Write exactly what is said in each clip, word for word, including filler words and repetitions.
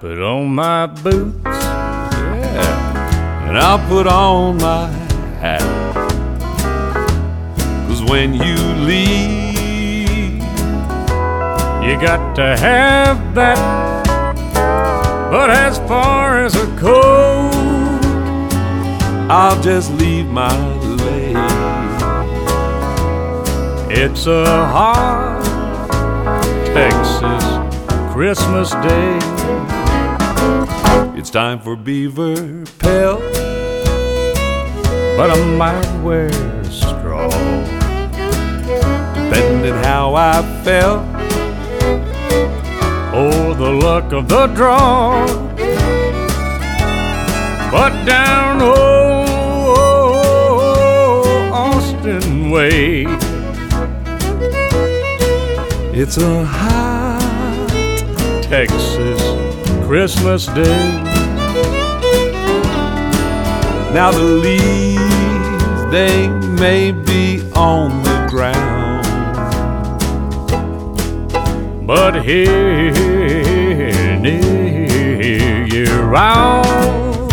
put on my boots, yeah, and I'll put on my hat. 'Cause when you leave, you got to have that. But as far as a coat, I'll just leave my leg. It's a hot Texas Christmas day. It's time for beaver pelt, but I might wear straw, depending how I felt, or the luck of the draw. But down old Austin way, it's a hot Texas Christmas day. Now the leaves, they may be on the ground, but here near year round,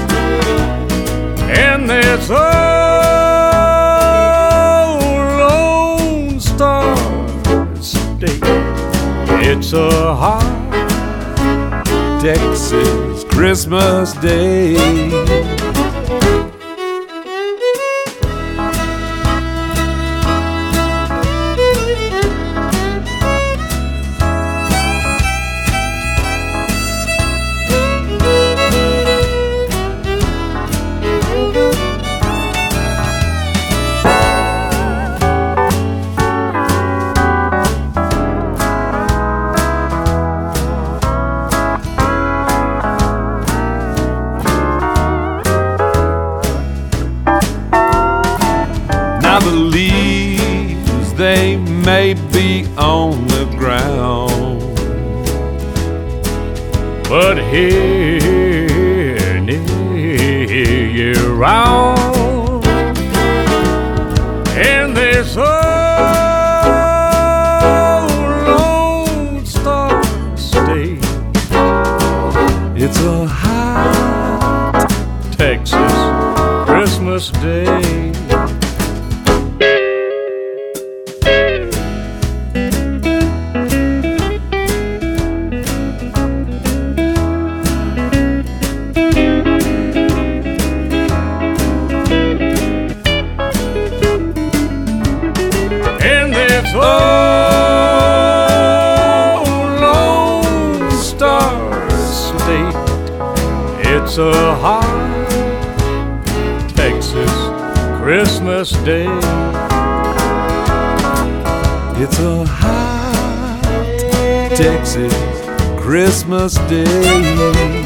and there's old Lone Star State. It's a hot Texas Christmas day. Now the leaves, they may be on the ground, but here near year round, and there's old Lone Star State. it's a hot Texas Christmas day. And there's old Lone Star State. It's a hot Texas Christmas day. It's a hot Texas Christmas day.